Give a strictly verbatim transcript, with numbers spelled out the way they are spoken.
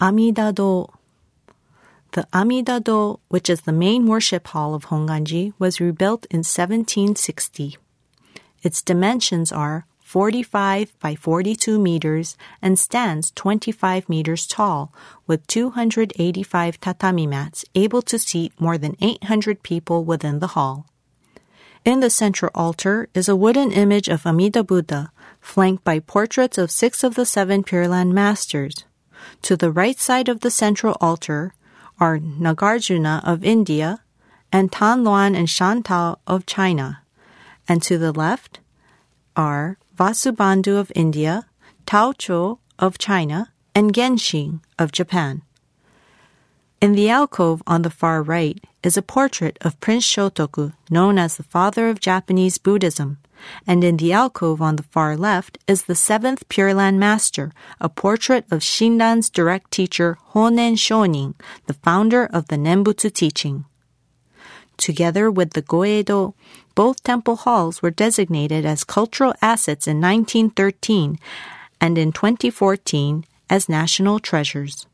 Amida-do. The Amida-do, which is the main worship hall of Honganji, was rebuilt in seventeen sixty. Its dimensions are forty-five by forty-two meters and stands twenty-five meters tall, with two hundred eighty-five tatami mats able to seat more than eight hundred people within the hall. In the central altar is a wooden image of Amida Buddha, flanked by portraits of six of the seven Pure Land masters. To the right side of the central altar are Nagarjuna of India and Tan Luan and Shantao of China, and to the left are Vasubandhu of India, Tao Cho of China, and Genshin of Japan. In the alcove on the far right is a portrait of Prince Shotoku, known as the father of Japanese Buddhism, and in the alcove on the far left is the seventh Pure Land master, a portrait of Shinran's direct teacher Honen Shonin, the founder of the Nembutsu teaching. Together with the Goedo, both temple halls were designated as cultural assets in nineteen thirteen and in twenty fourteen as national treasures.